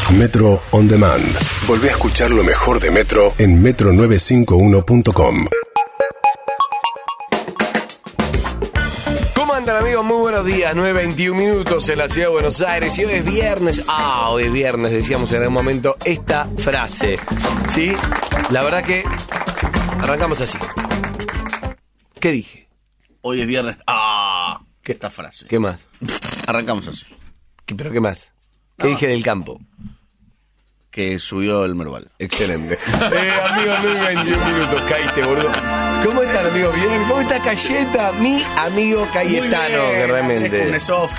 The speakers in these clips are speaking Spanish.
Metro On Demand. Volvé a escuchar lo mejor de Metro en metro951.com. ¿Cómo andan, amigos? Muy buenos días. 9:21 minutos en la ciudad de Buenos Aires. Y hoy es viernes. Hoy es viernes, decíamos en algún momento esta frase. ¿Sí? La verdad que arrancamos así. ¿Qué dije? Hoy es viernes. ¿Qué esta frase? ¿Qué más? Arrancamos así. ¿Pero qué más? ¿Qué dije del campo? Que subió el Merval. Excelente. Amigos, 9:21 minutos. Caíste, boludo. ¿Cómo están, amigos? ¿Bien? ¿Cómo está Cayeta? Mi amigo Cayetano, que realmente...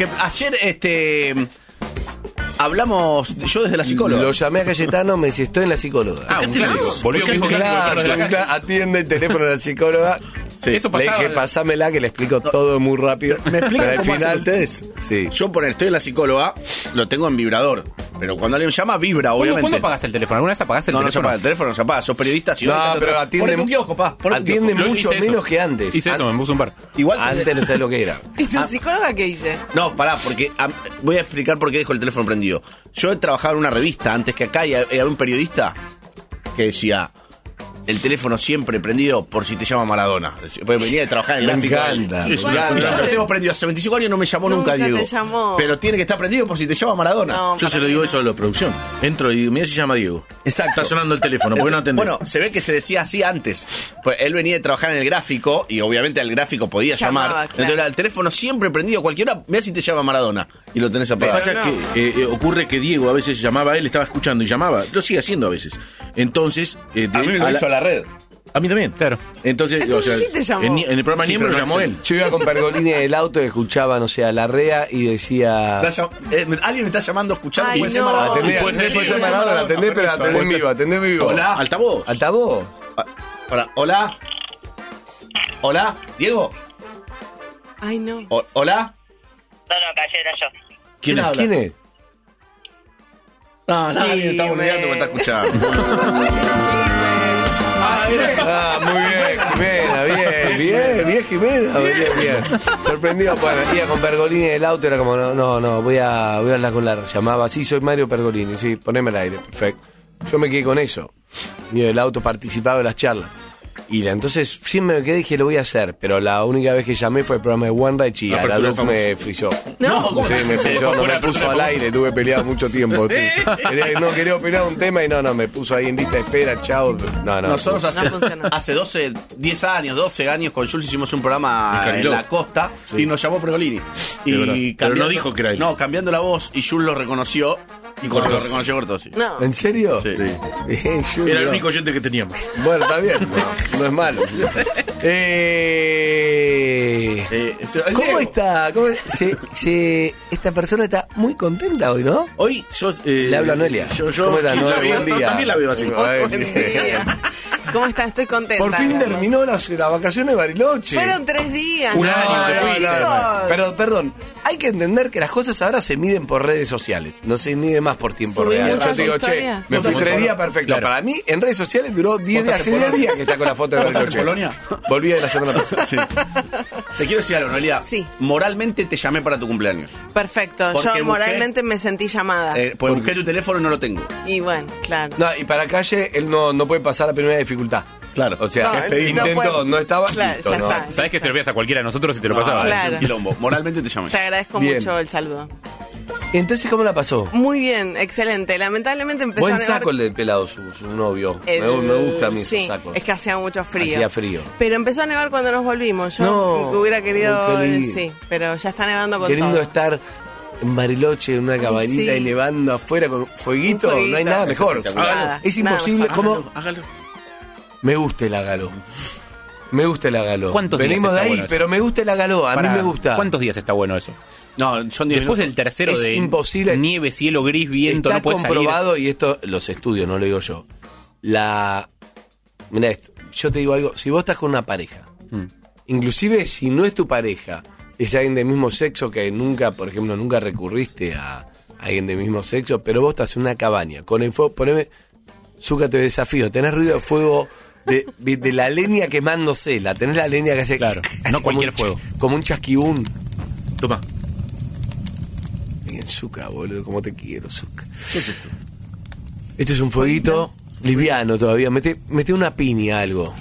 Ayer, hablamos, yo desde la psicóloga. Lo llamé a Cayetano, me dice, estoy en la psicóloga. Un clásico. Volvió un Claro, atiende el teléfono de la psicóloga. Sí. Eso Le pasaba. dije, pasámela, que le explico todo muy rápido. ¿Me explican Pero al cómo hacen final, ustedes? Sí. Yo estoy en la psicóloga, lo tengo en vibrador. Pero cuando alguien llama, vibra, obviamente. ¿Cuándo apagas el teléfono? ¿Alguna vez apagaste el No se teléfono? apaga el teléfono, no se apaga. Sos periodista, si No, no, pero atiende- ponete un kiosco, pa. Ponete un Atiende kiosco. mucho Hice eso. menos que antes. Hice eso, me puse un par. Igual Antes no sabía lo que era. ¿Y tu psicóloga qué dice? No, pará, porque voy a explicar por qué dejo el teléfono prendido. Yo he trabajado en una revista antes que acá y había un periodista que decía: el teléfono siempre prendido por si te llama Maradona. Porque venía de trabajar en el Me gráfico. encanta, Sí, me sí, encanta. yo lo tengo prendido hace 25 años, no me llamó nunca, Nunca Diego. te llamó. Pero tiene que estar prendido por si te llama Maradona. No, Yo se lo digo eso a la producción. Entro y mira si llama Diego. Exacto. Está sonando el teléfono, ¿por qué no atendés? Bueno, se ve que se decía así antes. Pues él venía de trabajar en el gráfico y obviamente al gráfico podía Llamaba, llamar. claro. Entonces era el teléfono siempre prendido, cualquiera, mira si te llama Maradona y lo tenés Lo que apagado. pasa es que ocurre que Diego a veces llamaba, él estaba escuchando y llamaba. Lo sigue haciendo a veces. Entonces... A mí me lo hizo la red. A mí también. Claro. Entonces, Entonces sí te llamó. en el programa Sí, Niembro pero lo no llamó es él. Yo iba con Pergolini en el auto y escuchaba, no sé, a Larrea y decía... Alguien me está llamando escuchando. Ay, puede ser no. Maradona. Atendé, puede ser puede ser Maradona, Maradona, atendé, pero atendé en vivo, atendé en vivo. Hola. Altavoz. ¿Altavoz? Hola. Hola, Diego. Ay, no. Hola. No, calle era yo. ¿Quién habla? ¿Quién es? No, nadie Sí, está boludeando, me está escuchando. Muy bien, Jimena, bien, Jimena, bien. Sorprendido, bueno, iba con Pergolini en el auto, era como, no, voy a hablar con la llamaba, sí, soy Mario Pergolini, sí, poneme al aire, perfecto. Yo me quedé con eso, y el auto participaba de las charlas. Y entonces siempre me quedé y dije, lo voy a hacer, pero la única vez que llamé fue el programa de One Rage y a la luz me frizó. No. Sí, me frizó, no me puso al aire, tuve peleado mucho tiempo. Sí. Quería opinar un tema y no, me puso ahí en lista de espera, chao. No. Nosotros No funcionó. hace 12 años con Jules hicimos un programa En en Cariló. la costa y nos llamó Pergolini. Sí, verdad. Pero no dijo que era él. No, cambiando la voz y Jules lo reconoció y cuando lo reconoció cortó, sí. No. ¿En serio? Sí. Bien, Julio. Era el único oyente que teníamos. Bueno, está bien, no es malo. ¿Cómo está? Esta persona está muy contenta hoy, ¿no? Hoy yo... Le hablo a Noelia. Yo ¿Cómo está, la Noelia? veo- Buen yo día. también la veo así. Ay, Buen día. ¿Cómo estás? Estoy contenta. Por fin terminó las vacaciones de Bariloche. Fueron 3 días. Un año que fue. chicos. Pero, perdón, hay que entender que las cosas ahora se miden por redes sociales, no se mide más por tiempo Subí real. muchas Yo te digo, historias. me fui ¿Vos 3 estás días, en perfecto. Claro. Para mí, en redes sociales duró 10 días, hace 10 días que está con la foto de ¿Vos estás Bariloche. en Polonia? Volví de la semana pasada. Te quiero decir algo, Noelia. Sí. Moralmente te llamé para tu cumpleaños. Perfecto. Porque Yo moralmente me sentí llamada. Pues busqué tu teléfono y no lo tengo. Y bueno, claro. No, y para Calle, él no puede pasar la primera dificultad. Claro. O sea, No, este no intento puede. no estaba Claro, listo, ya ¿no? está. ¿Sabés que se lo veías a cualquiera de nosotros y te lo No, pasaba? Claro. es un quilombo. Moralmente te llamé. Te agradezco Bien. mucho el saludo. Entonces, ¿cómo la pasó? Muy bien, excelente. Lamentablemente empezó Buen a nevar. saco el del pelado, su novio. El- Me gusta a mí sí, esos sacos. es que hacía mucho frío. Hacía frío. Pero empezó a nevar cuando nos volvimos. Yo No, hubiera querido. qué lindo. Sí, pero ya está nevando con Qué lindo todo. estar en Bariloche, en una cabañita sí. y nevando afuera con fueguito. Un fueguito. No hay nada mejor. Nada, Es nada imposible. mejor. ¿Cómo? Hágalo. Me gusta el agaló. Me gusta el agaló. ¿Cuántos días Venimos de está ahí, bueno eso? pero me gusta el agaló. A mí Para- me gusta. ¿Cuántos días está bueno eso? No, son 10 Después del minutos. tercero Es de imposible. nieve, cielo gris, viento, Está no puedes comprobado, y esto los estudios, no lo digo yo. Mirá esto, yo te digo algo, si vos estás con una pareja, inclusive si no es tu pareja, es alguien del mismo sexo que nunca, por ejemplo, nunca recurriste a alguien del mismo sexo, pero vos estás en una cabaña, con el fuego, poneme, Zucca, te desafío, tenés ruido de fuego de la leña quemándose, tenés la leña que hace... Claro, así no como cualquier un fuego. Como un chasquibún. Toma. Bien, Zucca, boludo, cómo te quiero, Zucca. ¿Qué es esto? Este es un fueguito liviano todavía. Mete una piña, algo.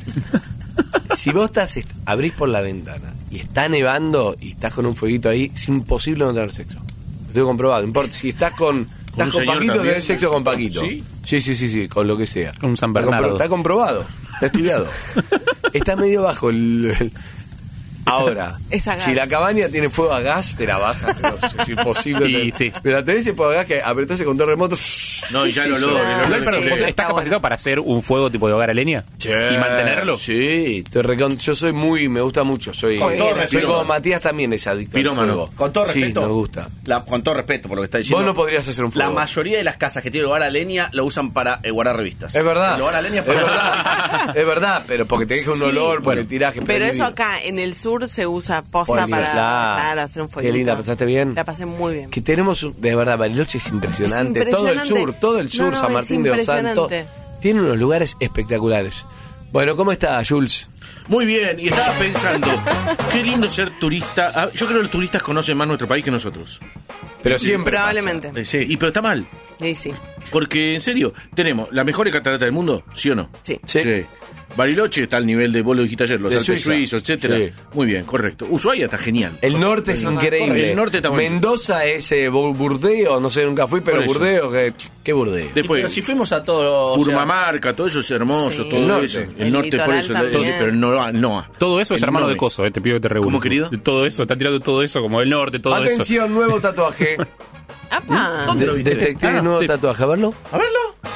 Si vos abrís por la ventana y está nevando y estás con un fueguito ahí, es imposible no tener sexo. Lo tengo comprobado. No importa si estás con señor Paquito, también. tenés sexo con Paquito. ¿Sí? Sí, con lo que sea. Con un San Está Bernardo. Está comprobado. Está estudiado. Está medio bajo el... Ahora, Es a gas. si la cabaña tiene fuego a gas, te la bajas. No, es imposible. Y sí. Pero la tenés ese fuego a gas que apretás el control remoto. No, y ya el olor. No, el olor Igual, de perdón, que- ¿vos estás capacitado para hacer un fuego tipo de hogar a leña? ¿Y mantenerlo? Sí, yo soy me gusta mucho. Soy Con todo soy respeto. como Matías también es adicto al Pirómano. fuego. Con todo respeto. Sí, me gusta. Con todo respeto por lo que está diciendo. Vos no podrías hacer un fuego. La mayoría de las casas que tienen hogar a leña lo usan para guardar revistas. Es verdad. El hogar a leña Es para verdad. Es verdad, pero porque te deja un olor, porque tirás que Pero eso divino. acá en el sur se usa posta Pues, para hacer un Qué fueguito. linda, ¿pasaste bien? La pasé muy bien. Que tenemos, de verdad, Bariloche es impresionante. Es impresionante. Todo el sur, No, San es Martín de Los Santos. impresionante. Tiene unos lugares espectaculares. Bueno, ¿cómo está, Jules? Muy bien, y estaba pensando, qué lindo ser turista. Ah, yo creo que los turistas conocen más nuestro país que nosotros. Pero siempre Probablemente. Sí, pero está mal. Sí, sí. Porque, en serio, tenemos las mejores cataratas del mundo, ¿sí o no? Sí. Sí. Bariloche está al nivel de, vos lo dijiste ayer, los De Alpes Suiza. suizos, etcétera. Sí. Muy bien, correcto. Ushuaia está genial. El norte es increíble. El norte está bonito. Mendoza es Burdeo, no sé, nunca fui, pero Por eso. Burdeo, ¿qué Burdeo? Pero Después, si fuimos a todo. Purmamarca, todo eso es hermoso, Sí. todo El norte. eso. El norte por litoral eso, también. pero no. Todo eso es El hermano de nombre. coso, te pido que te regules. ¿Cómo, querido? Todo eso, está tirando todo eso, como el norte, todo eso. Atención, nuevo tatuaje. ¡Apa! ¿Dónde lo viste? Detective, nuevo sí. tatuaje, a verlo. A verlo.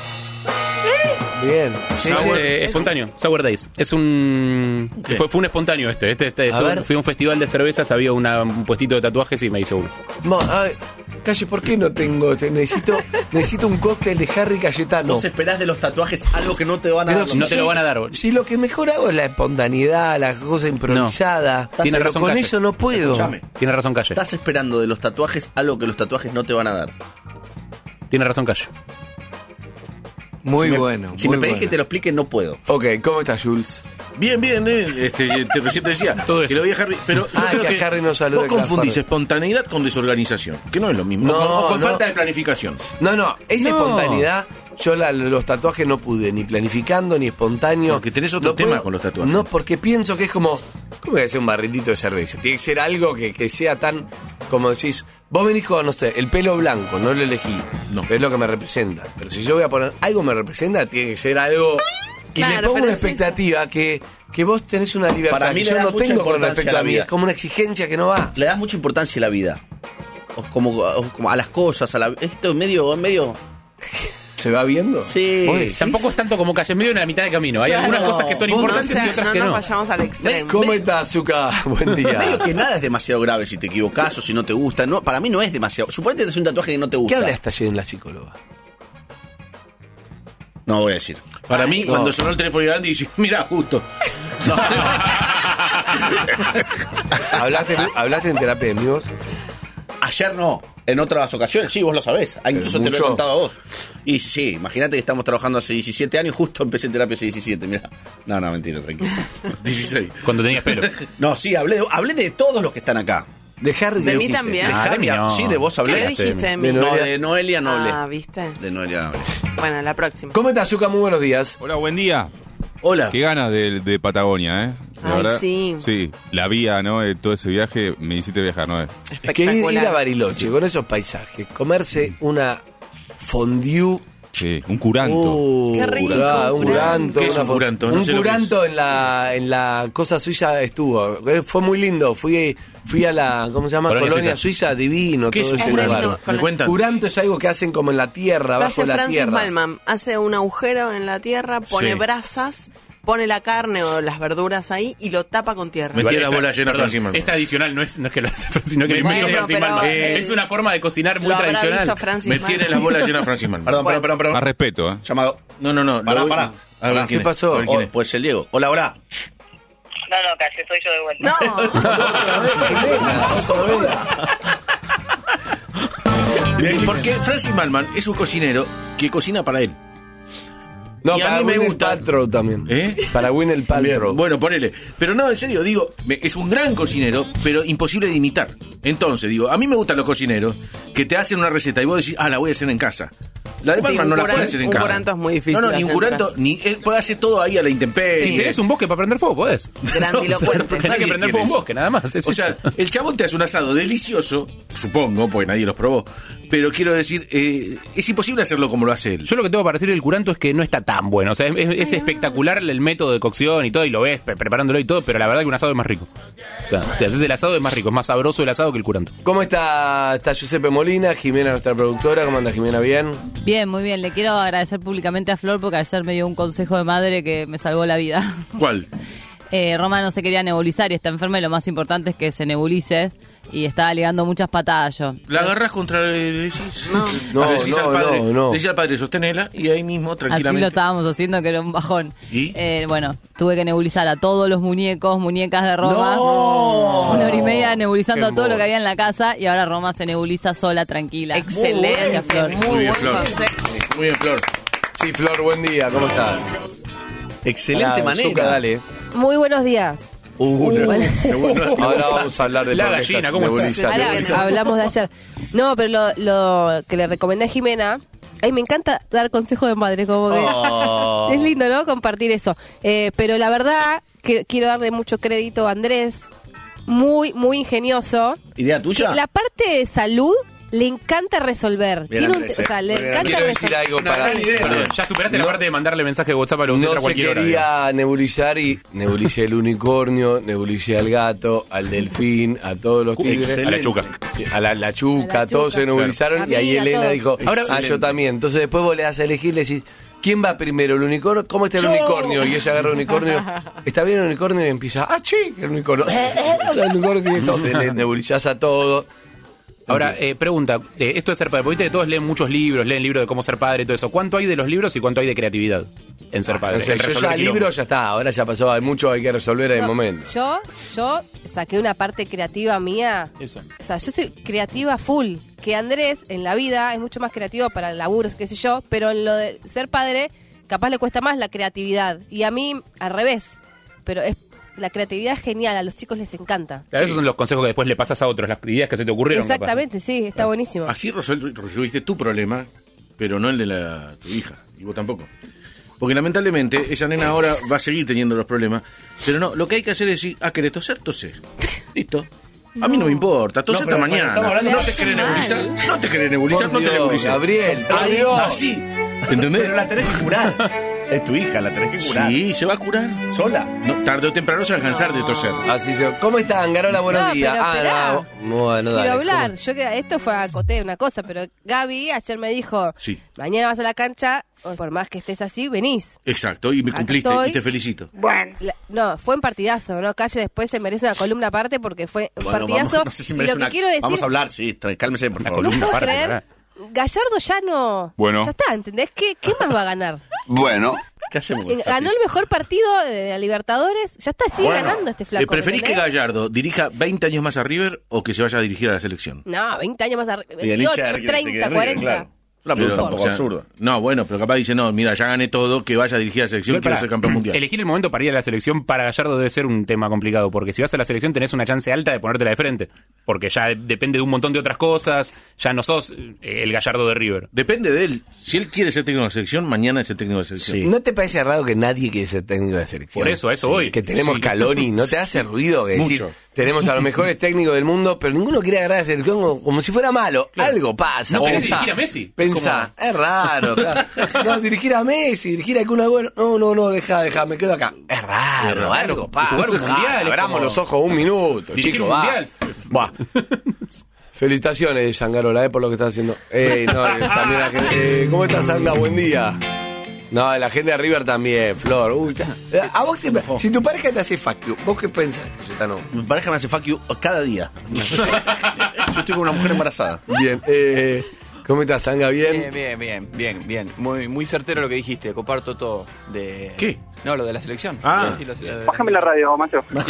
Bien. Espontáneo, Sour Days. Es un. Fue un espontáneo A ver. Fui a un festival de cervezas, había un puestito de tatuajes y me hice uno. Calle, ¿por qué no tengo? Necesito un cóctel de Harry Cayetano. Vos esperás de los tatuajes algo que no te van a Pero dar. No te lo van a dar. Si lo que mejor hago es la espontaneidad, la cosa improvisada. Tiene Pero razón, con Calle. eso no puedo. Escuchame. Tiene razón, Calle. Estás esperando de los tatuajes algo que los tatuajes no te van a dar. Tiene razón, Calle. Muy bueno. Si muy me pedís bueno. que te lo explique, no puedo. Ok, ¿cómo estás, Jules? Bien, recién te decía Todo eso. que lo vi a Harry, pero yo creo que a Harry no saluda vos de confundís Harry. espontaneidad con desorganización, que no es lo mismo, No, o con no. falta de planificación. No, esa No. espontaneidad, yo los tatuajes no pude, ni planificando, ni espontáneo. Porque tenés otro tema con los tatuajes. No, porque pienso que es como, ¿cómo voy a hacer un barrilito de cerveza? Tiene que ser algo que sea tan, como decís, vos venís con, no sé, el pelo blanco, no lo elegí, No. pero es lo que me representa. Pero si yo voy a poner algo que me representa, tiene que ser algo... Y Claro, le pongo pero una es eso. expectativa que vos tenés una libertad Para mí que le yo da no mucha tengo con importancia respecto a la a mí. vida. Es como una exigencia que no va. Le das mucha importancia a la vida. O como a las cosas, a la. Esto es medio. ¿Se va viendo? Sí. Oye, Tampoco es tanto como Calle, medio en la mitad de camino. Hay Claro. algunas cosas que son Vos importantes no y seas- otras no que nos no. vayamos al extremo. ¿Cómo estás, Zuka? Buen día. Medio que nada es demasiado grave si te equivocás o si no te gusta. No, para mí no es demasiado. Suponete que es un tatuaje que no te ¿Qué gusta. habla esta ayer en la psicóloga? No voy a decir. Para mí, no. cuando sonó el teléfono de Andy, dice, mira, justo. ¿Hablaste en terapia de amigos? Ayer no. En otras ocasiones, sí, vos lo sabés. Incluso te lo he mucho. contado a vos. Y sí, imagínate que estamos trabajando hace 17 años. Justo empecé en terapia hace 17. Mira. No, mentira, tranquilo. 16. Cuando tenías pelo. No, sí, hablé de todos los que están acá. De Harry. De ¿qué mí dijiste? también. De Ah, de Harry, mí no. sí, de vos hablé. ¿Qué dijiste de mí? De No, de Noelia no hablé. Ah, ¿viste? De Noelia no hablé. Bueno, la próxima. ¿Cómo estás, Zuka? Muy buenos días. Hola, buen día. Hola. Qué ganas de Patagonia, ¿eh? De Ay, verdad. sí. Sí, la vía, ¿no? Todo ese viaje me hiciste viajar, ¿no? Es que ir a Bariloche con esos paisajes, comerse una fondue. Sí, un curanto. Qué rico, Un curanto. ¿Qué es un curanto? No Un sé lo que curanto en la cosa suiza estuvo. Fue muy lindo. Fui a la, ¿cómo se llama? Colonia Colonia Suiza, divino. ¿Qué todo es ese un lugar. curanto? ¿Me cuentan? Curanto es algo que hacen como en la tierra, Lo abajo hace de la Francis tierra. Malman. Hace un agujero en la tierra, pone Sí. brasas, pone la carne o las verduras ahí y lo tapa con tierra. Me tiene la Esta- bola llena perdón, Francis Malman. Es tradicional, no es que lo hace Francis, sino que lo Bueno, inventó Francis pero Malman. él- Es una forma de cocinar muy Lo habrá tradicional. visto Francis Me Malman. tiene la bola llena Francis Malman. Perdón. Más respeto, ¿eh? Llamado. No. Pará. A ver, ¿Qué ¿quién es? pasó? A ver, ¿quién es? Puede ser el Diego. Hola. No, Calle, soy yo de vuelta. No. Porque Francis Malman es un cocinero que cocina para él. No, Y a para mí me Gwyneth gusta. Paltrow también. ¿Eh? Para Gwyneth Paltrow. Bueno, ponele. Pero no, en serio, digo, es un gran cocinero, pero imposible de imitar. Entonces, digo, a mí me gustan los cocineros que te hacen una receta y vos decís, la voy a hacer en casa. La de Batman no la puede hacer en casa. Un curanto es muy difícil. No, de ni un hacer en curanto, ni él puede hacer todo ahí a la intemperie. Si tenés un bosque para prender fuego, podés. Grandilocuente. Tenés que prender fuego un bosque, nada más. Es O sea, eso. el chabón te hace un asado delicioso, supongo, porque nadie los probó. Pero quiero decir, es imposible hacerlo como lo hace él. Yo lo que tengo para decir del curanto es que no está tan bueno. O sea, es espectacular el método de cocción y todo, y lo ves preparándolo y todo, pero la verdad que un asado es más rico. O sea, si haces el asado es más rico, es más sabroso el asado que el curanto. ¿Cómo está? Está Giuseppe Molina, Jimena, nuestra productora. ¿Cómo anda, Jimena? ¿Bien? Bien, muy bien. Le quiero agradecer públicamente a Flor porque ayer me dio un consejo de madre que me salvó la vida. ¿Cuál? Roma no se quería nebulizar y está enferma y lo más importante es que se nebulice. Y estaba ligando muchas patadas yo. La agarrás contra el... No, Le decís al padre, no. le decís al padre, sostenela, y ahí mismo, Así lo tranquilamente. estábamos haciendo, que era un bajón. ¿Y? Bueno, tuve que nebulizar a todos los muñecas de Roma. ¡No! 1 hora y media nebulizando Qué todo lo mono. que había en la casa y ahora Roma se nebuliza sola, tranquila. Excelente. Gracias, Flor. Muy Muy bien, buen Flor. consejo. Muy bien, Flor. Sí, Flor, buen día. ¿Cómo estás? Excelente Pará, manera. Zucca, dale. Muy buenos días. Ahora vamos a hablar de La por qué gallina, estás ¿cómo está? nebulizando. Ahora hablamos de ayer. No, pero lo que le recomendé a Jimena, ay, me encanta dar consejo de madre, como que Oh. es lindo, ¿no? Compartir eso. Pero la verdad, que quiero darle mucho crédito a Andrés, muy, muy ingenioso. ¿Idea tuya? Que la parte de salud le encanta resolver. Bien, Tiene Andrés, o sea, le muy bien. encanta Quiero decir resolver. algo Una para... gran idea. Perdón, ya superaste la parte de mandarle mensaje de WhatsApp a los No a se cualquier hora. quería nebulizar y nebulicé el unicornio, nebulicé al gato, al delfín, a todos los tigres. Excelente. A la chuca. Sí, a la chuca, A la todos chuca. se nebulizaron Claro. y ahí A mí, a Elena todos. dijo, Ahora- yo también. Entonces después vos le das a elegir, le decís, ¿quién va primero, el unicornio? ¿Cómo está el unicornio? Y ella agarra el unicornio, ¿está bien el unicornio? Y empieza, el unicornio. El unicornio tiene todo. Le nebulizás a todo. Ahora, pregunta, esto de ser padre, porque viste que todos leen muchos libros, leen libros de cómo ser padre y todo eso. ¿Cuánto hay de los libros y cuánto hay de creatividad en ser padre? O sea, En yo resolver ya quilombos. libro ya está, ahora ya pasó, hay mucho hay que resolver en el No, momento. Yo saqué una parte creativa mía. Eso. O sea, yo soy creativa full. Que Andrés en la vida es mucho más creativo para el laburo, qué sé yo, pero en lo de ser padre capaz le cuesta más la creatividad. Y a mí al revés. Pero la creatividad es genial, a los chicos les encanta. Claro, esos son los consejos que después le pasas a otros, las ideas que se te ocurrieron. capaz. Exactamente, sí, está buenísimo. Así resolviste tu problema, pero no el de tu hija, y vos tampoco. Porque lamentablemente esa nena ahora va a seguir teniendo los problemas, pero no, lo que hay que hacer es decir, ¿querés toser? Tosé. Listo. A mí no me importa, tosé hasta mañana. estamos hablando No de te querés nebulizar, no te querés nebulizar, Por no te Dios, nebulizar. Gabriel, por Ahí, Dios. así. ¿Entendés? Pero la tenés que curar. Es tu hija, la tenés que curar. Sí, se va a curar. ¿Sola? No, tarde o temprano se va a cansar de toser. Así se... ¿Cómo están, Garola? Buenos No, días. pero esperá. No. Bueno, dale. Quiero hablar. ¿Cómo? Yo que esto fue acoté una cosa, pero Gaby ayer me dijo, Sí. mañana vas a la cancha, por más que estés así, venís. Exacto, y me Acá cumpliste estoy. y te felicito. Bueno. No, fue un partidazo, ¿no? Calle después se merece una columna aparte porque fue un Bueno, partidazo. vamos, no sé si y merece lo que una- quiero decir, Vamos a hablar, sí, cálmese, por favor. no columna puedo aparte, creer, ¿verdad? Gallardo ya no... Bueno. Ya está, ¿entendés? ¿Qué más va a ganar? Bueno. ¿Qué hacemos? Ganó el mejor partido de la Libertadores, ya está, sigue ganando este flaco. ¿Preferís que ¿entendés? Gallardo dirija 20 años más a River o que se vaya a dirigir a la selección? No, 20 años más arriba, Y el hincha 28, de River se quede 30, en River, 40. claro. Una ¿Qué pregunta un importa? poco absurda. No, bueno, pero capaz dice, no, mira, ya gané todo, que vaya a dirigir a la selección, Igual, quiero pará, ser campeón mundial. Elegir el momento para ir a la selección para Gallardo debe ser un tema complicado, porque si vas a la selección tenés una chance alta de ponértela de frente, porque ya depende de un montón de otras cosas, ya no sos el Gallardo de River. Depende de él. Si él quiere ser técnico de la selección, mañana es el técnico de la selección. Sí. ¿No te parece raro que nadie quiere ser técnico de la selección? Por eso, a eso voy. Que tenemos Sí. Caloni, ¿no te hace ruido que decís, Mucho. tenemos a los mejores técnicos del mundo, pero ninguno quiere agarrar a la selección como si fuera malo? Algo pasa. ¿No querés Pensá. dirigir a Messi? Pensá, es raro. Claro. No, dirigir a Messi, dirigir a Kun Agüero. No, deja, me quedo acá. Es raro, algo pasa. Jugar un mundial es Abramos como- los ojos un minuto, Dirigir chico, un va. mundial. Va. Felicitaciones, Sangarola, por lo que estás haciendo. También la gente. ¿Cómo estás, Sanga? Buen día. No, la gente de River también, Flor. Uy, ya. A vos, si tu pareja te hace fuck you, ¿vos qué pensás, Cayetano? Mi pareja me hace fuck you cada día. Yo estoy con una mujer embarazada. Bien, ¿cómo estás, Sanga? ¿Bien? Bien. Muy certero lo que dijiste, comparto todo. ¿Qué? No, lo de la selección. Ah. Sí, Bájame la radio, macho. Sí.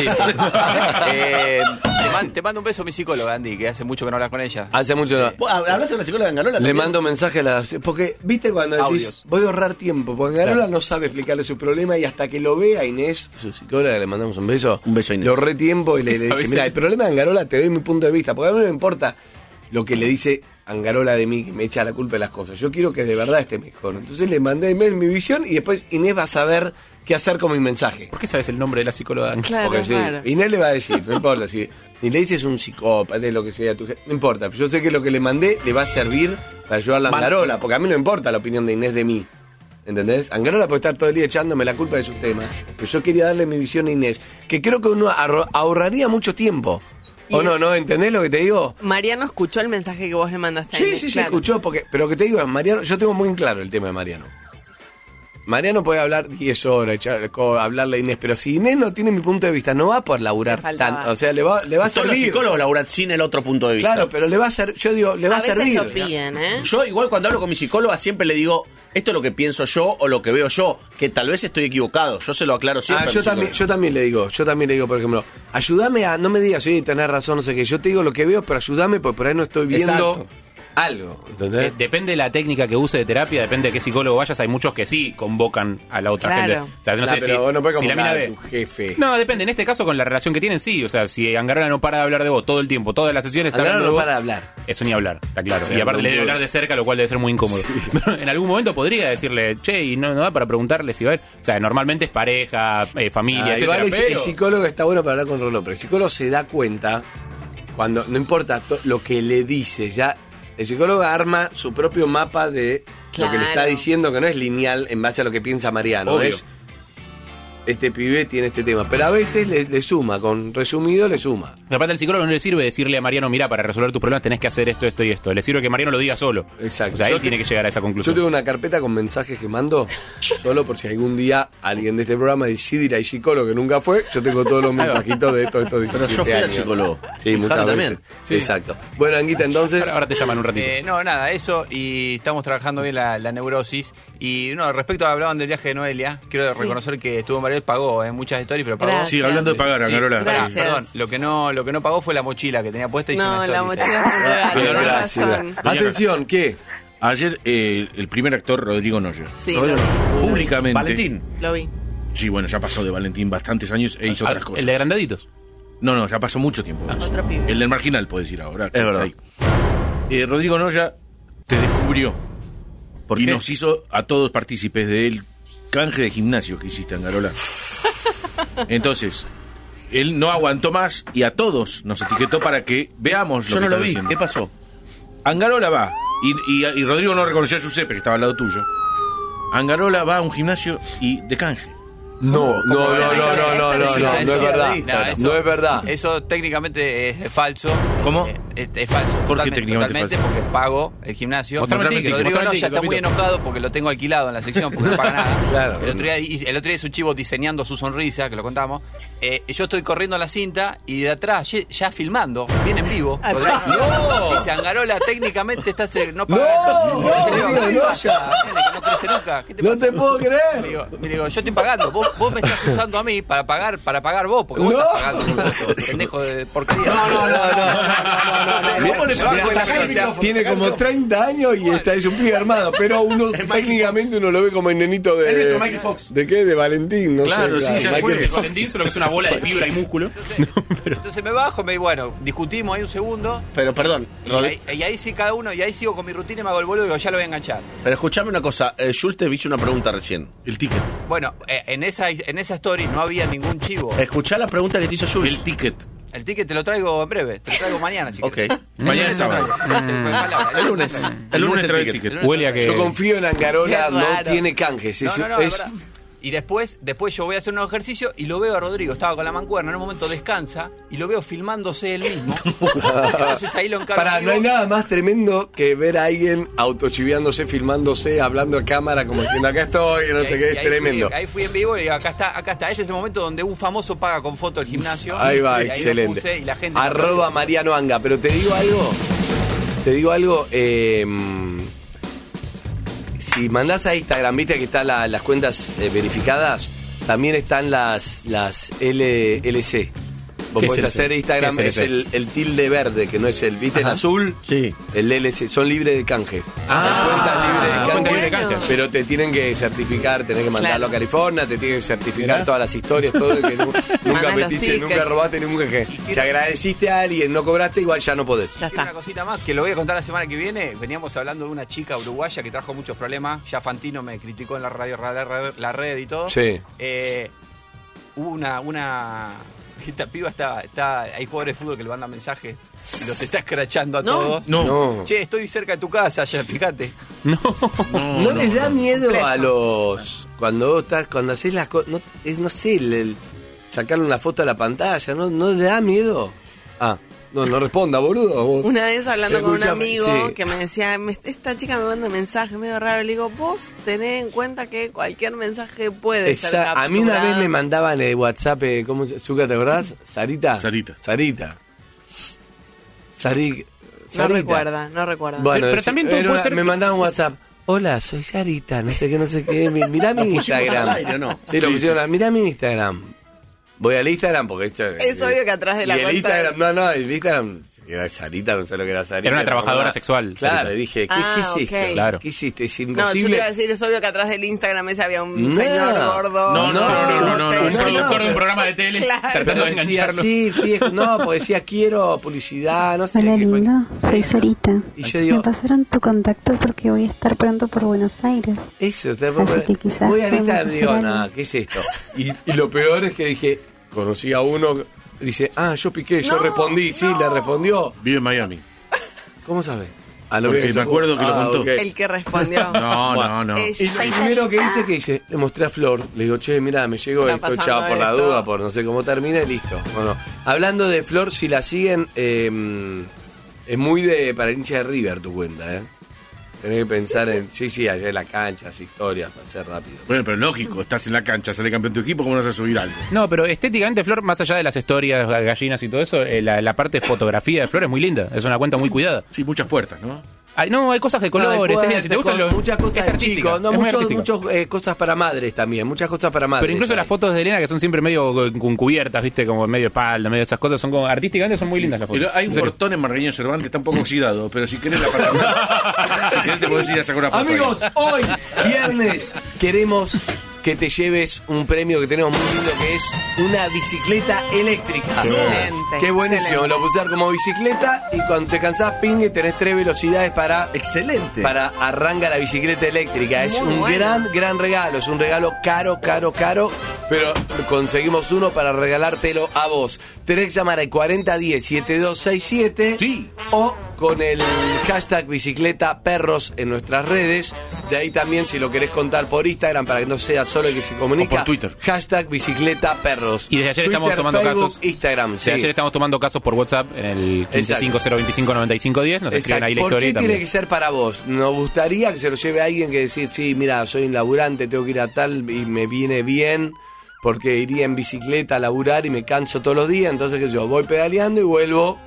Te mando un beso a mi psicóloga, Andy, que hace mucho que no hablas con ella. Hace mucho no. ¿Vos hablaste con la psicóloga de Angarola? Le mando mensaje a la... Porque, viste cuando decís, Audios. voy a ahorrar tiempo, porque Angarola no sabe explicarle su problema y hasta que lo vea Inés, su psicóloga, le mandamos un beso. Un beso a Inés. Le ahorré tiempo y le ¿Qué dije, sabes? mira, el problema de Angarola te doy mi punto de vista, porque a mí no me importa lo que le dice Angarola de mí, que me echa la culpa de las cosas. Yo quiero que de verdad esté mejor. Entonces le mandé mi visión y después Inés va a saber qué hacer con mi mensaje. ¿Por qué sabes el nombre de la psicóloga? Claro, Porque sí, claro. Inés le va a decir, no importa, si ni le dices un psicópata, lo que sea, no importa, pero yo sé que lo que le mandé le va a servir para ayudar a Angarola, porque a mí no importa la opinión de Inés de mí, ¿entendés? Angarola puede estar todo el día echándome la culpa de sus temas, pero yo quería darle mi visión a Inés, que creo que uno ahorraría mucho tiempo. ¿O no? ¿Entendés lo que te digo? Mariano escuchó el mensaje que vos le mandaste a Sí, Inés, sí, claro. escuchó, pero lo que te digo es, Mariano, yo tengo muy en claro el tema de Mariano. Mariano puede hablar 10 horas, hablarle a Inés, pero si Inés no tiene mi punto de vista, no va a poder laburar tanto. O sea, le va a Todos los servir. psicólogos laburan sin el otro punto de vista. Claro, pero le va a ser, yo digo, le va a veces servir. lo piden, ¿eh? Yo igual cuando hablo con mi psicóloga siempre le digo, esto es lo que pienso yo o lo que veo yo, que tal vez estoy equivocado. Yo se lo aclaro siempre. Yo también le digo, por ejemplo, ayúdame no me digas, sí, tenés razón, no sé qué, yo te digo lo que veo, pero ayúdame porque por ahí no estoy viendo Exacto. algo, ¿entendés? Depende de la técnica que use de terapia, depende de qué psicólogo vayas. Hay muchos que sí convocan a la otra Claro. gente. O sea, no sé pero vos no puedes si la mina convocar a ve. tu jefe. No, depende. En este caso, con la relación que tienen, sí. O sea, si Angarola no para de hablar de vos todo el tiempo, todas las sesiones está Angarola hablando de no vos, para de hablar. eso ni hablar, está claro. Sí, y aparte no le debe puedo. hablar de cerca, lo cual debe ser muy incómodo. Pero en algún momento podría decirle, che, y no da para preguntarle si va a ver. O sea, normalmente es pareja, familia, Igual etcétera. el psicólogo está bueno para hablar con Rolón, pero el psicólogo se da cuenta cuando, no importa lo que le dice, ya el psicólogo arma su propio mapa de lo que le está Claro. diciendo, que no es lineal en base a lo que piensa Mariano, Obvio. es este pibe tiene este tema, pero a veces le suma, con resumido le suma. Pero aparte al psicólogo no le sirve decirle a Mariano, mira, para resolver tus problemas tenés que hacer esto, esto y esto. Le sirve que Mariano lo diga solo. Exacto. O sea, Yo él tiene que llegar a esa Yo conclusión. tengo una carpeta con mensajes que mando, solo por si algún día alguien de este programa decide ir al psicólogo que nunca fue, yo tengo todos los mensajitos de estos 17 Pero yo fui al años. psicólogo. Sí, Y muchas Jara veces. también. Sí. Exacto. Bueno, Anguita, entonces... Ahora te llaman un ratito. No, nada, eso, y estamos trabajando bien la neurosis. Y no, respecto a hablaban del viaje de Noelia, quiero reconocer que estuvo en varios, pagó muchas stories, pero pagó. Gracias. Sí, hablando de pagar, Sí, Angarola. Gracias. Perdón, lo que no pagó fue la mochila que tenía puesta y hizo No, una la story, mochila fue un regalo, Bien, tenés gracias. razón. Atención, ¿qué? Ayer el primer actor, Rodrigo Noya, Sí, públicamente... Valentín. lo vi. Sí, bueno, ya pasó de Valentín bastantes años e hizo otras cosas. El de Grandaditos. No, ya pasó mucho tiempo. de eso. Otro pibe. El del Marginal, puedes decir ahora. Es verdad. Rodrigo Noya te descubrió ¿Por y qué? nos hizo a todos partícipes del canje de gimnasio que hiciste, Angarola. Entonces, él no aguantó más y a todos nos etiquetó para que veamos Yo lo no que lo está vi. diciendo. ¿Qué pasó? Angarola va, y Rodrigo no reconoció a Giuseppe, que estaba al lado tuyo. Angarola va a un gimnasio y de canje. No es verdad. eso- No es verdad. Eso técnicamente es falso. ¿Cómo? Es falso. ¿Por qué Totalmente, técnicamente totalmente, falso? porque pago el gimnasio. Mostrame el ticket, Rodrigo mostrame el ya ticket, está muy papito. enojado porque lo tengo alquilado en la sección, porque no paga nada. Claro. El otro día hizo un chivo diseñando su sonrisa, que lo contamos. Yo estoy corriendo la cinta y de atrás, ya filmando, bien en vivo. Rodrigo, ¡No! dice, Angarola, técnicamente estás no ¡No! pagando. ¡No, Digo, Noya! que no crece nunca. ¿Qué te No pasa? te puedo Le creer. digo, yo estoy pagando, vos me estás usando a mí para pagar vos, porque vos No. estás pagando, pendejo de porquería. ¿Cómo le bajo esa cosa? Tiene como 30 años y es un pibe armado, pero uno técnicamente uno lo ve como el nenito de... El nuestro Michael Fox. ¿De qué? De Valentín, no Claro, sé. sí, ya Michael fue. Fox. Valentín solo que es una bola de fibra y músculo. Entonces me bajo, bueno, discutimos ahí un segundo. Pero perdón, Y ahí sí cada uno, y ahí sigo con mi rutina y me hago el boludo y digo, ya lo voy a enganchar. pero escuchame una cosa. Jules te hizo una pregunta recién. El ticket. Bueno, en esa story no había ningún chivo. Escuchá la pregunta que te hizo Jules. El ticket. El ticket te lo traigo en breve, te lo traigo mañana, chicos. Ok. Mañana es sábado. El lunes. El lunes el trae el ticket. ticket. Huele a que... Yo confío en Angarola, Qué no raro. tiene canjes. No, Es- es es- verdad. Y después yo voy a hacer un ejercicio y lo veo a Rodrigo, estaba con la mancuerna, en un momento descansa y lo veo filmándose él mismo. Entonces ahí lo encargo. Pará, no hay nada más tremendo que ver a alguien autochiviándose, filmándose, hablando a cámara, como diciendo acá estoy, no sé qué, es tremendo. Ahí fui en vivo y digo, acá está. Este es el momento donde un famoso paga con foto el gimnasio. Ahí va, Y lo excelente. puse y la gente @ Mariano Anga, pero te digo algo, si mandás a Instagram, viste que están las cuentas verificadas, también están las LC. Vos ¿Qué podés es el hacer LC? Instagram, ¿Qué es es el el tilde verde, que no es el, ¿viste? El Ajá. azul, Sí. el LC, son libres de canje. Las cuentas libres de cuenta canje, libre de canje. pero te tienen que certificar, tenés que mandarlo a California, te tienen que certificar todas las historias, todo, que nunca Mandás los metiste, tickets. nunca robaste, nunca que si agradeciste a alguien, no cobraste, igual ya no podés. Ya Quiero una está. cosita más que lo voy a contar la semana que viene. Veníamos hablando de una chica uruguaya que trajo muchos problemas. Ya Fantino me criticó en la radio, la red y todo. Sí. Hubo una esta piba está hay jugadores de fútbol que le mandan mensajes y los está escrachando a No. todos. No. Che, estoy cerca de tu casa, ya fíjate. ¿No les da miedo a los cuando haces las cosas, no sé, sacarle una foto a la pantalla, no le da miedo? No responda, boludo. Vos. Una vez hablando con un Escuchame, amigo sí. que me decía, esta chica me manda mensajes medio raro, le digo, vos tenés en cuenta que cualquier mensaje puede ser capturado. A mí una vez me mandaban el WhatsApp, ¿cómo Zucca, te acordás? Sarita. No recuerda. Bueno, Pero también tú puedes ser me que- mandaban un WhatsApp. Hola, soy Sarita, no sé qué. Mirá mi Instagram. al aire, ¿no? Sí, lo pusieron, mirá mi Instagram. Voy al Instagram porque esto Es obvio que atrás de la y el cuenta Instagram, el Instagram era Sarita, no sé lo que era Sarita. Era una trabajadora Una- sexual, Claro, Sarita. dije, ¿qué Ah, hiciste? ok. Claro. ¿Qué hiciste? Es No, yo imposible. te iba a decir, es obvio que atrás del Instagram ese había un No. señor gordo. No, bigote. es Productor de un programa de tele Claro. tratando de Decía, engancharlo. sí, porque decía quiero publicidad, no sé. Hola qué- lindo, soy Sarita. Y yo digo, Me pasaron tu contacto porque voy a estar pronto por Buenos Aires. eso, Así que quizás voy a podemos Instagram y digo, hacer nada, algo. ¿qué es esto? Y lo peor es que dije, conocí a uno, dice, yo piqué, yo No, respondí, sí, no. le respondió. Vive en Miami. ¿Cómo sabe? Porque me acuerdo que lo contó. ok. El que respondió. No. Es- Y lo primero que hice, le mostré a Flor, le digo, che, mirá, me llegó Está esto, pasando chao, por la esto. duda, por no sé cómo termina y listo. Bueno, hablando de Flor, si la siguen, es muy para hincha de River tu cuenta, ¿eh? Tenés que pensar en, sí, allá en la cancha, las historias, para ser rápido. Bueno, pero lógico, estás en la cancha, sale campeón tu equipo, ¿cómo no vas a subir algo? No, pero estéticamente Flor, más allá de las historias, gallinas y todo eso, la parte de fotografía de Flor es muy linda. Es una cuenta muy cuidada. Sí, muchas puertas, ¿no? Hay cosas de colores. No, mira, si te gustan los, muchas cosas es artística. chicos, no, es muy muchas artística. cosas para madres también, muchas cosas para madres. Pero incluso hay. las fotos de Elena, que son siempre medio con cubiertas, viste, como medio espalda, medio esas cosas, son como artísticamente son muy lindas las fotos. Pero hay un En serio. portón en Marreño Cervantes, está un poco oxidado, pero si querés la palabra, si querés te podés ir a sacar una foto. Amigos, ahí. hoy, viernes, queremos que te lleves un premio que tenemos muy lindo, que es una bicicleta eléctrica. Excelente, Qué buenísimo, excelente. lo puse como bicicleta y cuando te cansás, pingue, tenés 3 velocidades para... Excelente. Para arranca la bicicleta eléctrica. Es Muy un bueno. gran regalo. Es un regalo caro. Pero conseguimos uno para regalártelo a vos. Tenés que llamar al 4010-7267. Sí. O con el hashtag bicicleta perros en nuestras redes. De ahí también, si lo querés contar por Instagram, para que no sea solo el que se comunica. O por Twitter. Hashtag bicicleta perros. Y desde ayer estamos Twitter, tomando Facebook, casos. Instagram. O sea, sí. ayer estamos tomando casos por WhatsApp en el 1550259510. Nos escriben ahí la ¿Por historia qué y tiene también. que ser para vos? Nos gustaría que se lo lleve a alguien que decir, sí, mira, soy un laburante, tengo que ir a tal y me viene bien porque iría en bicicleta a laburar y me canso todos los días, entonces que yo voy pedaleando y vuelvo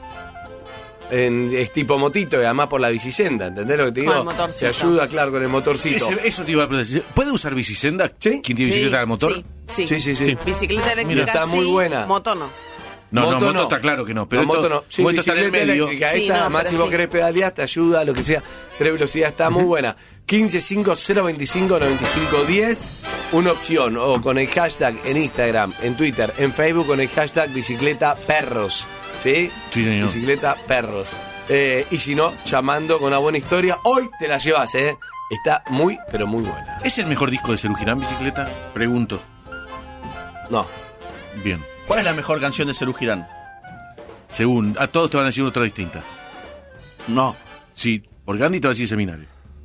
es tipo motito y además por la bicisenda, ¿entendés lo que te Con digo? el motorcito. Te ayuda, claro, con el motorcito. Eso te iba a preguntar. ¿Puede usar bicisenda? Sí. ¿Quién tiene bicicleta al motor? Sí. Sí. Bicicleta eléctrica Mira, está muy sí, buena. moto no. No, moto no. está claro que no. Pero No, moto no. Sí, moto está en el bicicleta medio. eléctrica. Sí, Esta, no, además, pero si vos sí. querés pedalear, te ayuda, lo que sea. 3 velocidades, está muy buena. 1550259510. Una opción. O con el hashtag en Instagram, en Twitter, en Facebook, con el hashtag bicicleta perros. ¿Sí? Sí, señor. Bicicleta perros. Y si no, llamando con una buena historia, hoy te la llevas, ¿eh? Está muy, pero muy buena. ¿Es el mejor disco de Serú Girán, bicicleta? Pregunto. No. Bien. ¿Cuál es la mejor canción de Serú Girán? Según, a todos te van a decir otra distinta. No. Sí, por Gandhi te va a decir Seminario.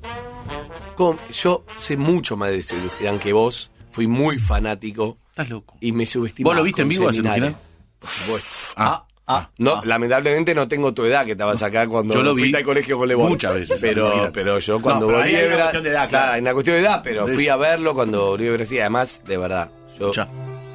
Yo sé mucho más de Serú Girán que vos. Fui muy fanático. Estás loco. Y me subestimaba. ¿Vos lo viste en vivo a Serú Seminario. Girán? Por supuesto. Lamentablemente no tengo tu edad que estabas acá cuando Yo lo vi fuiste al colegio con Lebón. muchas veces. Pero yo cuando pero volví ahí hay una era- cuestión de edad, claro, claro. hay una cuestión de edad, pero De fui eso. a verlo cuando volví a Brasil. Además, de verdad, yo Escuchá.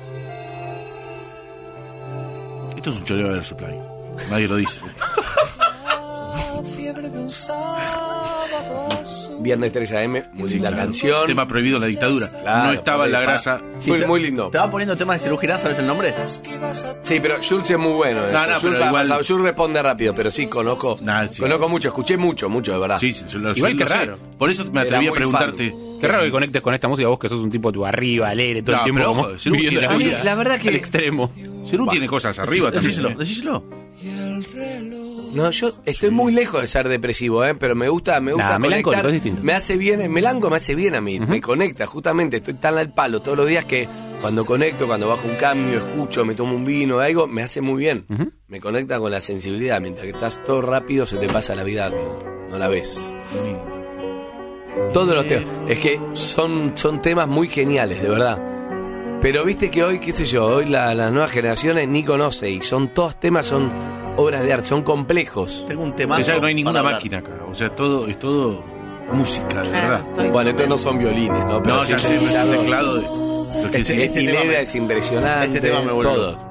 Esto es un choreo de Air Supply. Nadie lo dice. bien Viernes 3 AM, muy linda canción. Tema prohibido en la dictadura. Claro, no estaba en la por eso. grasa. Sí, Muy lindo. Te va poniendo temas de Cerú Girán, ¿sabes el nombre? Sí, pero Jules es muy bueno. No, pero igual- Jules responde rápido, pero sí, conozco mucho, escuché mucho, de verdad. Sí, Igual que lo sé. raro. Por eso me Era atreví a muy preguntarte. Qué raro que conectes con esta música vos que sos un tipo tú arriba, alegre, todo No, el tiempo pero como ojo, Cerú viviendo tiene la cosas. vida La verdad que- al extremo. Cerú tiene cosas arriba también. Decíselo. No, yo estoy muy lejos de ser depresivo, pero me gusta melancólico conectar. es distinto. Me hace bien, el melanco me hace bien a mí, me conecta, justamente, estoy tan al palo todos los días que cuando conecto, cuando bajo un cambio, escucho, me tomo un vino, algo, me hace muy bien. Me conecta con la sensibilidad, mientras que estás todo rápido se te pasa la vida como no la ves. Todos los temas, es que son temas muy geniales, de verdad. Pero viste que hoy, qué sé yo, hoy las nuevas generaciones ni conoce y son todos temas, son obras de arte, son complejos. Tengo un tema. Pensá que no hay ninguna máquina acá. O sea, es todo música, de verdad. Bueno, entonces no son violines, ¿no? Pero No, ya sé, es un teclado de. Lo que Este tema es impresionante. este tema me vuelve todo.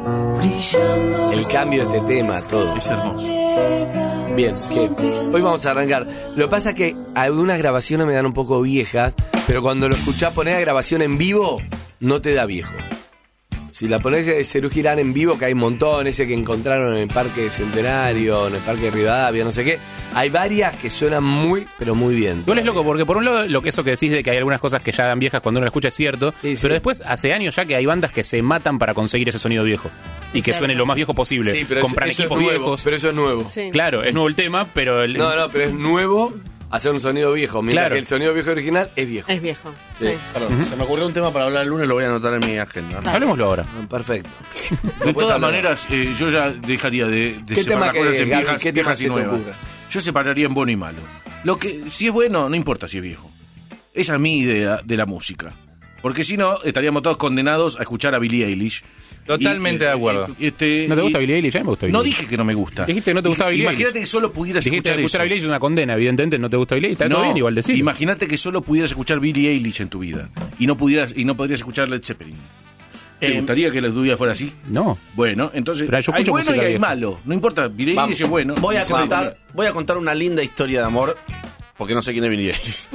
El cambio de este tema, todo. Es hermoso. Bien, hoy vamos a arrancar. Lo que pasa es que algunas grabaciones me dan un poco viejas, pero cuando lo escuchás poner a grabación en vivo, no te da viejo. Si la ponés de Cerú Girán en vivo, que hay un montón, ese que encontraron en el Parque Centenario, en el Parque de Rivadavia, no sé qué, hay varias que suenan muy, pero muy bien. Igual es loco, porque por un lado, lo que eso que decís de que hay algunas cosas que ya dan viejas cuando uno la escucha es cierto, pero después hace años ya que hay bandas que se matan para conseguir ese sonido viejo y que suene lo más viejo posible. Sí, pero compran eso equipos es nuevo, viejos. pero eso es nuevo. Sí. Claro, es nuevo el tema, pero No, pero es nuevo hacer un sonido viejo, mientras Claro. que el sonido viejo original es viejo. Es viejo. Sí. Perdón, se me ocurrió un tema para hablar el lunes, lo voy a anotar en mi agenda. Hablemoslo ahora. Perfecto. De todas maneras, yo ya dejaría de ¿Qué tema separar las cosas en Gaby? viejas, ¿Qué tema viejas se y te nuevas. ocurre? Yo separaría en bueno y malo. Lo que si es bueno, no importa si es viejo. Esa es mi idea de la música. Porque si no, estaríamos todos condenados a escuchar a Billie Eilish. Totalmente de acuerdo. ¿No te gusta Billie Eilish? A mí me gusta Billie No Eilish. dije que no me gusta. Dijiste que no te gustaba Billie Eilish. Imagínate que solo pudieras Dijiste que escuchar escuchar a eso. Billie Eilish es una condena, evidentemente no te gusta Billie Eilish. Está todo bien, igual decir. Imagínate que solo pudieras escuchar Billie Eilish en tu vida y no podrías escuchar Led Zeppelin. ¿Te gustaría que la tuya fuera así? No. Bueno, entonces Pero yo hay escucho bueno y música hay vieja. malo. No importa, Billie Eilish es bueno. Voy a Sí, contar una linda historia de amor, porque no sé quién es Billie Eilish.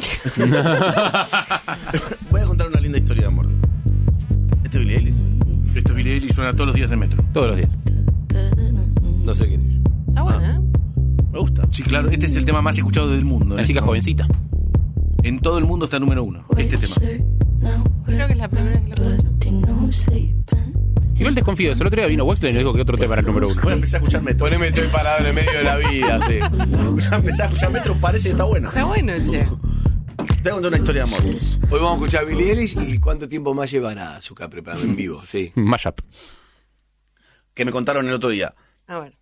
Voy a contar una linda historia de amor. ¿Esto es Billie Eilish? Esto es Billie Eilish, suena todos los días de metro. Todos los días. No sé quién es. Está bueno, ¿eh? Me gusta. Sí, claro, este es el tema más escuchado del mundo. Una chica jovencita. En todo el mundo está número 1, este tema. Creo que es la primera vez que lo escucho. Igual desconfío de eso. El otro día vino Wexler y nos dijo que otro tema era el número 1. Voy a empezar a escuchar Metro. Poneme, estoy parado en el medio de la vida, sí. Voy a empezar a escuchar Metro, parece que está buena. Está bueno, che. Te voy a contar una historia de amor. Hoy vamos a escuchar a Billie Eilish y cuánto tiempo más llevará Zucca preparado en vivo, sí. Mashup. Que me contaron el otro día. A ver.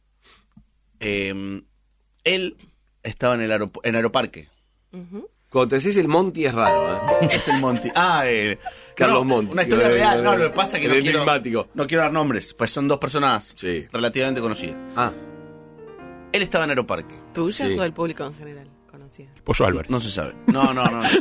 Él estaba en en Aeroparque. Cuando te decís el Monty es raro, ¿eh? Es el Monty. Carlos Monti. Una historia real. No, lo que pasa es que el enigmático. no quiero dar nombres, pues son dos personas Sí. relativamente conocidas. Ah, Él estaba en Aeroparque. ¿Tuya Sí. o del público en general? Conocida. Pollo Álvarez. No se sabe. No.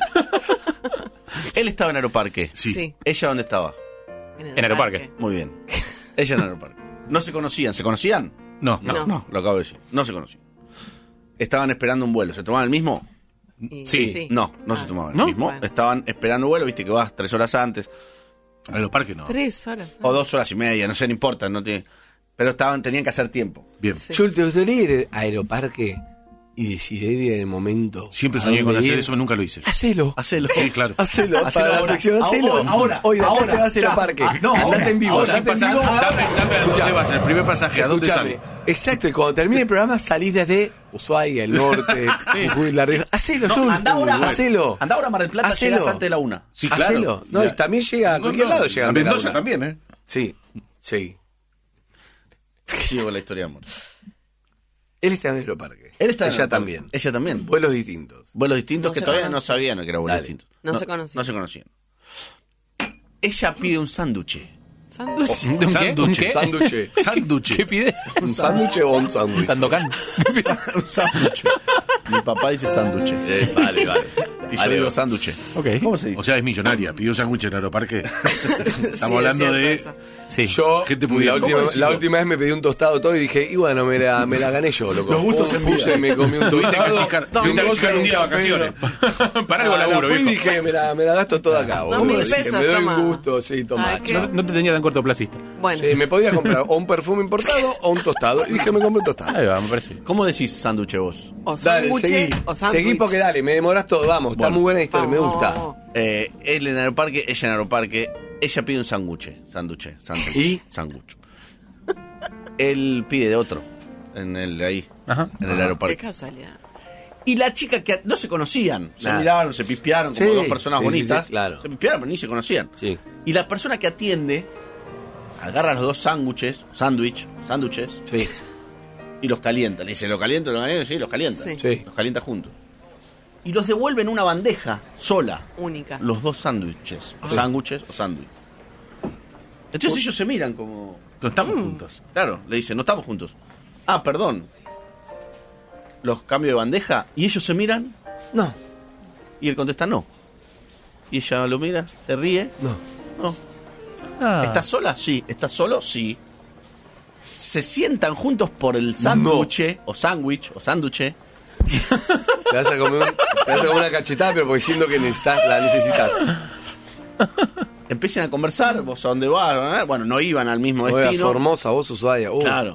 Él estaba en Aeroparque. Sí. ¿Ella dónde estaba? En Aeroparque. Muy bien. Ella en Aeroparque. No se conocían. ¿Se conocían? No. No. Lo acabo de decir. No se conocían. Estaban esperando un vuelo. ¿Se tomaban el mismo? Y- Sí. No se tomaban ¿No? el mismo. Bueno. Estaban esperando un vuelo, viste que vas 3 horas antes. Aeroparque no. 3 horas. O 2 horas y media, no sé, no importa. Pero tenían que hacer tiempo. Bien. Jules, ¿te gustaría ir a Aeroparque y decidir en el momento? Siempre a soñé con dónde hacer ir? eso, nunca lo hice. Hacelo. Sí, claro. Hacelo. Hacelo Para la ahora. sección, hacelo. Ahora. Hoy de acá Ahora. te vas a Aeroparque. No, Andate ahora. en vivo. Ahora sí Andate en pasa. vivo. Dame, ¿a dónde vas? El primer pasaje, ¿a dónde Escuchame. sale? Exacto, y cuando termine el programa salís desde Ushuaia, el norte, Jujuy, La Rioja. Hacelo, Jules. Anda ahora. Hacelo. Anda ahora a Mar del Plata, Hacelo. llegas antes de la 1. Sí, claro. Hacelo. No, y también llega a cualquier lado. Llega A antes de la Mendoza una. también, ¿eh? Sí. Sigo con la historia de amor. Él está en Aeroparque. Él está en Ella Aeroparque. también. Ella también. Vuelos distintos. Vuelos distintos No que se todavía no conocen. sabían que eran vuelos Dale. distintos. No se conocían. No se conocían. Ella pide un sándwich. Sándwich. ¿De un qué? ¿Un qué? Sándwich. Sándwich. ¿Qué pide? ¿Un sándwich o un sándwich? Sandokan. Un sándwich. Mi papá dice sándwich. Vale. Y yo digo sándwich. Ok. ¿Cómo se dice? O sea, es millonaria. Pidió sándwich en Aeroparque. Estamos hablando de... Sí. Yo ¿Qué te la pudieron? última, ¿Cómo decirlo? la última vez me pedí un tostado todo y dije, y bueno, me la gané yo, loco. Los gustos en puse, vida. me comí un Tuviste que tostado. achicar- y un tuviste que bolso achicar un en día de café, vacaciones. ¿no? Para algo laburo, fui y viejo. dije, me la gasto toda acá. vos. 2.000 Así que pesos, me doy toma. un gusto, sí, toma. ¿Sabes qué? No te tenía tan cortoplacista. Bueno, Sí, me podría comprar o un perfume importado o un tostado. Y dije, me compré un tostado. Ahí va, me parece bien. ¿Cómo decís sándwich vos? o Dale, sándwich seguí. o sándwich. Seguí porque dale, me demorás todo, vamos. Está Bueno. muy buena la historia, me Vamos, gusta. vamos. Él en Aeroparque, ella en Aeroparque. Ella pide un sándwich. ¿Y? Sándwich. Él pide de otro. En el de ahí. Ajá. En el Qué Aeroparque. casualidad. Y la chica que no se conocían. Se Nada. miraron, se pispearon como Sí, dos personas sí, bonitas. sí, sí, claro. Se pispearon, pero ni se conocían. Sí. Y la persona que atiende agarra los dos sándwiches, sándwiches, Sí. y los calienta. Le dice, ¿lo caliento? Sí, los calienta. Sí. Sí. Los calienta juntos. Y los devuelve en una bandeja sola. Única. Los dos sándwiches. Sándwiches o sándwich. Entonces ellos se miran como... No estamos juntos. Claro, le dicen, no estamos juntos. Ah, perdón. Los cambio de bandeja y ellos se miran. No. Y él contesta no. Y ella lo mira, se ríe. No. No. Ah. ¿Estás sola? Sí. ¿Estás solo? Sí. Se sientan juntos por el sándwich o sándwich. Te vas a comer una cachetada, pero porque siento que la necesitas. Empiezan a conversar, vos a dónde vas, bueno, no iban al mismo Voy a destino. Formosa, vos Ushuaia. Claro.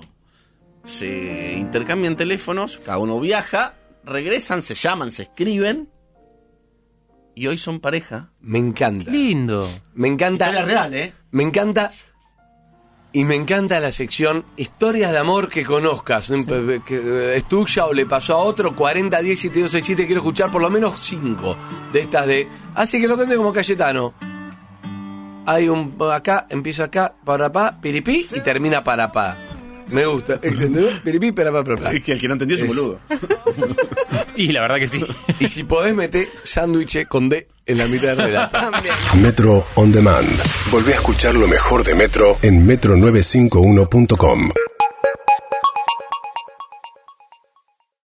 Se intercambian teléfonos, cada uno viaja, regresan, se llaman, se escriben. Y hoy son pareja. Me encanta. Lindo. Me encanta. Historia real, ¿eh? Me encanta. Y me encanta la sección Historias de amor que conozcas. Que es tuya o le pasó a otro. 40, 10, 72, 67. Quiero escuchar por lo menos 5 de estas de. Así que lo cante como Cayetano. Hay un. Acá, empiezo acá, para pa, piripí, y termina para pa. Me gusta. ¿Entendés? Piripí, para pa, para pa. Es que el que no entendió es un boludo. Y la verdad que sí. Y si podés, meter sándwich con D en la mitad del relato. También. Metro On Demand. Volvé a escuchar lo mejor de Metro en metro951.com.